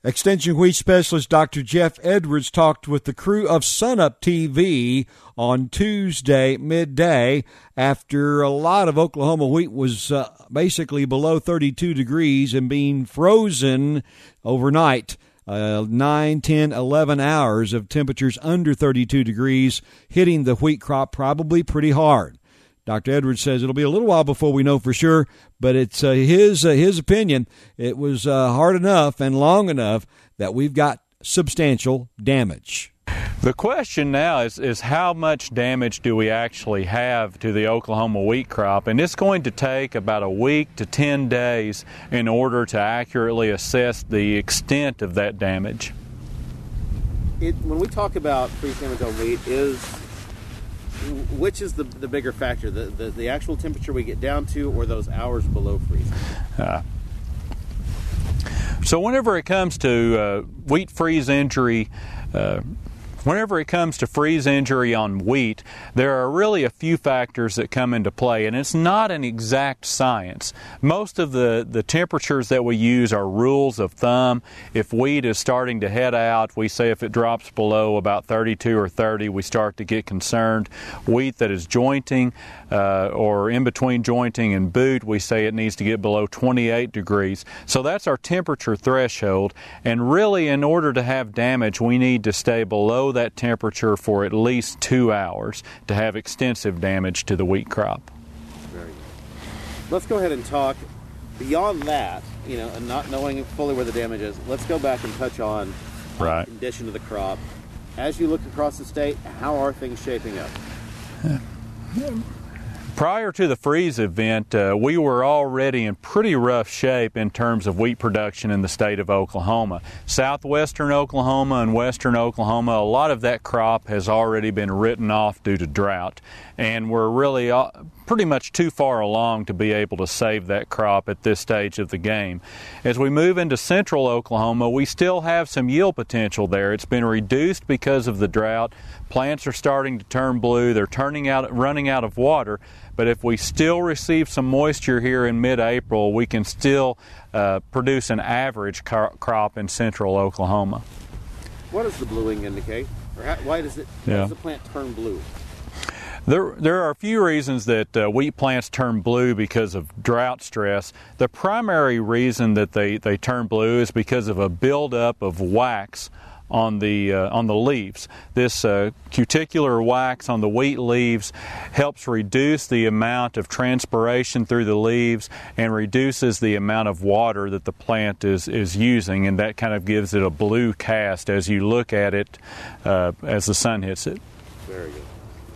Extension wheat specialist Dr. Jeff Edwards talked with the crew of Sunup TV on Tuesday midday after a lot of Oklahoma wheat was basically below 32 degrees and being frozen overnight. 9, 10, 11 hours of temperatures under 32 degrees hitting the wheat crop probably pretty hard. Dr. Edwards says it'll be a little while before we know for sure, but it's his opinion. It was hard enough and long enough that we've got substantial damage. The question now is how much damage do we actually have to the Oklahoma wheat crop, and it's going to take about a week to 10 days in order to accurately assess the extent of that damage. When we talk about freeze damage on wheat, which is the bigger factor, the actual temperature we get down to or those hours below freezing? So whenever it comes to wheat freeze injury, whenever it comes to freeze injury on wheat, there are really a few factors that come into play, and it's not an exact science. Most of the temperatures that we use are rules of thumb. If wheat is starting to head out, we say if it drops below about 32 or 30, we start to get concerned. Wheat that is jointing or in between jointing and boot, we say it needs to get below 28 degrees. So that's our temperature threshold, and really in order to have damage, we need to stay below that temperature for at least 2 hours to have extensive damage to the wheat crop. Very good. Let's go ahead and talk beyond that, and not knowing fully where the damage is. Let's go back and touch on the condition of the crop. As you look across the state, how are things shaping up? Prior to the freeze event, we were already in pretty rough shape in terms of wheat production in the state of Oklahoma. Southwestern Oklahoma and western Oklahoma, a lot of that crop has already been written off due to drought, and we're really pretty much too far along to be able to save that crop at this stage of the game. As we move into central Oklahoma, we still have some yield potential there. It's been reduced because of the drought. Plants are starting to turn blue. They're running out of water. But if we still receive some moisture here in mid-April, we can still produce an average crop in central Oklahoma. What does the bluing indicate? Or why does the plant turn blue? There are a few reasons that wheat plants turn blue because of drought stress. The primary reason that they turn blue is because of a buildup of wax on the leaves. This cuticular wax on the wheat leaves helps reduce the amount of transpiration through the leaves and reduces the amount of water that the plant is using, and that kind of gives it a blue cast as you look at it as the sun hits it. Very good.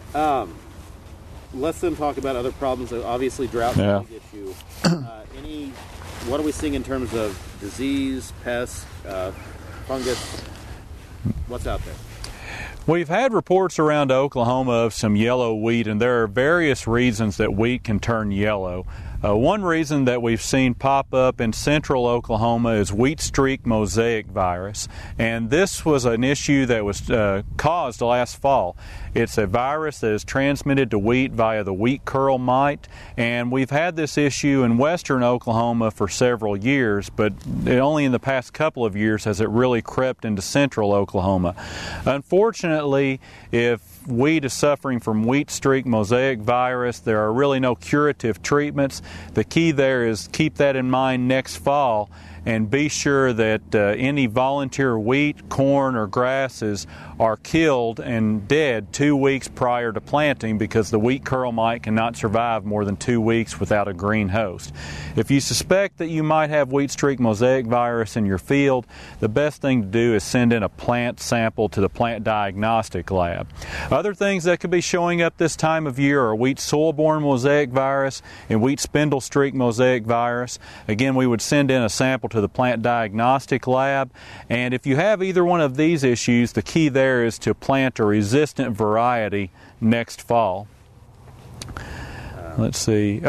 Let's then talk about other problems. Obviously, drought is a big issue. What are we seeing in terms of disease, pests, fungus? What's out there? We've had reports around Oklahoma of some yellow wheat, and there are various reasons that wheat can turn yellow. One reason that we've seen pop up in central Oklahoma is wheat streak mosaic virus, and this was an issue that was caused last fall. It's a virus that is transmitted to wheat via the wheat curl mite, and we've had this issue in western Oklahoma for several years, but only in the past couple of years has it really crept into central Oklahoma. Unfortunately, if wheat is suffering from wheat streak mosaic virus, there are really no curative treatments. The key there is keep that in mind next fall and be sure that any volunteer wheat, corn, or grasses are killed and dead 2 weeks prior to planting, because the wheat curl mite cannot survive more than 2 weeks without a green host. If you suspect that you might have wheat streak mosaic virus in your field, the best thing to do is send in a plant sample to the plant diagnostic lab. Other things that could be showing up this time of year are wheat soil-borne mosaic virus and wheat spindle streak mosaic virus. Again, we would send in a sample to the plant diagnostic lab, and if you have either one of these issues, the key there is to plant a resistant variety next fall. Let's see.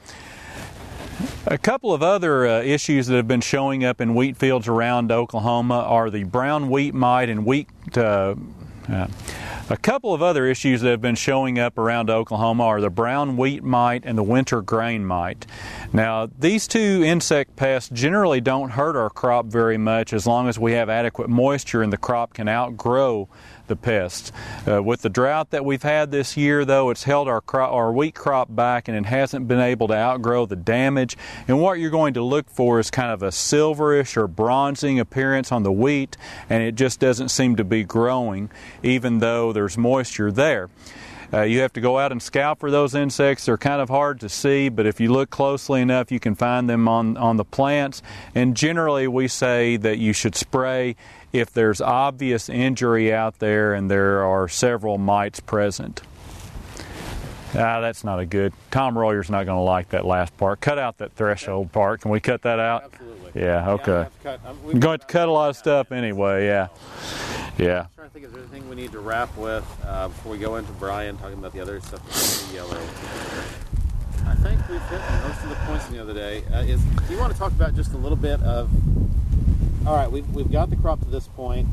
A couple of other issues that have been showing up in wheat fields around Oklahoma are the brown wheat mite and A couple of other issues that have been showing up around Oklahoma are the brown wheat mite and the winter grain mite. Now, these two insect pests generally don't hurt our crop very much as long as we have adequate moisture and the crop can outgrow the pests. With the drought that we've had this year, though, it's held our wheat crop back, and it hasn't been able to outgrow the damage. And what you're going to look for is kind of a silverish or bronzing appearance on the wheat, and it just doesn't seem to be growing, even though there's moisture there. You have to go out and scout for those insects. They're kind of hard to see, but if you look closely enough, you can find them on the plants. And generally, we say that you should spray if there's obvious injury out there and there are several mites present. That's not a good. Tom Royer's not going to like that last part. Cut out that threshold part. Can we cut that out? Absolutely. Yeah, okay. I'm going to cut a lot of stuff anyway, yeah. Yeah. I'm trying to think, is there anything we need to wrap with before we go into Brian talking about the other stuff, the yellow? I think we've hit most of the points from the other day. Do you want to talk about just a little bit of, all right, we've got the crop to this point,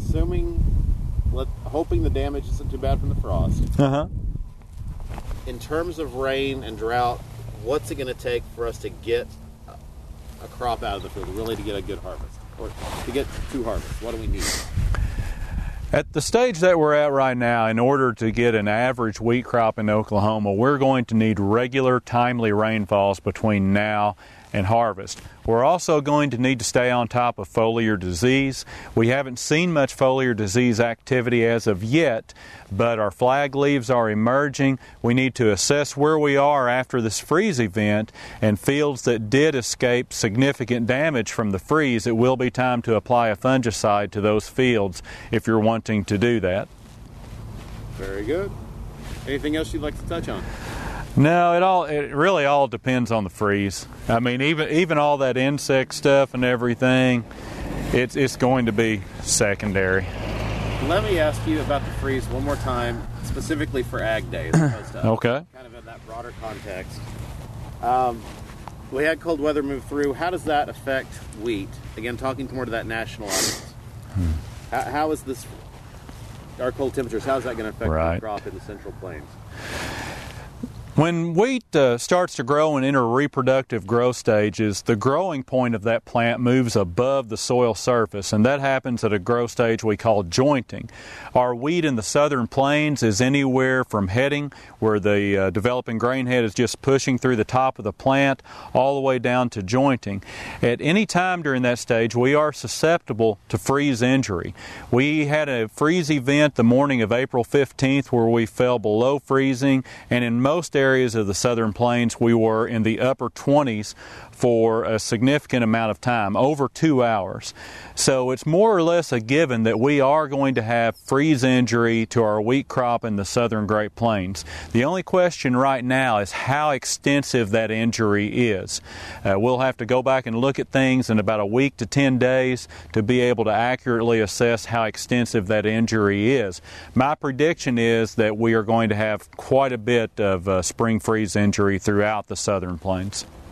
hoping the damage isn't too bad from the frost. Uh-huh. In terms of rain and drought, what's it going to take for us to get a crop out of the field, really to get a good harvest? Or to get two harvests, what do we need? At the stage that we're at right now, in order to get an average wheat crop in Oklahoma, we're going to need regular, timely rainfalls between now and harvest. We're also going to need to stay on top of foliar disease. We haven't seen much foliar disease activity as of yet, but our flag leaves are emerging. We need to assess where we are after this freeze event, and fields that did escape significant damage from the freeze, it will be time to apply a fungicide to those fields if you're wanting to do that. Very good. Anything else you'd like to touch on? No, it really all depends on the freeze. I mean, even all that insect stuff and everything, it's going to be secondary. Let me ask you about the freeze one more time, specifically for Ag Day. Okay. Kind of in that broader context. We had cold weather move through. How does that affect wheat? Again, talking more to that national audience. How is this, our cold temperatures, how is that going to affect the crop in the Central Plains? When wheat starts to grow and enter reproductive growth stages, the growing point of that plant moves above the soil surface, and that happens at a growth stage we call jointing. Our wheat in the southern plains is anywhere from heading, where the developing grain head is just pushing through the top of the plant, all the way down to jointing. At any time during that stage, we are susceptible to freeze injury. We had a freeze event the morning of April 15th where we fell below freezing, and in most areas of the southern plains we were in the upper 20s for a significant amount of time, over 2 hours. So it's more or less a given that we are going to have freeze injury to our wheat crop in the southern Great Plains. The only question right now is how extensive that injury is. We'll have to go back and look at things in about a week to 10 days to be able to accurately assess how extensive that injury is. My prediction is that we are going to have quite a bit of spring freeze injury throughout the southern plains.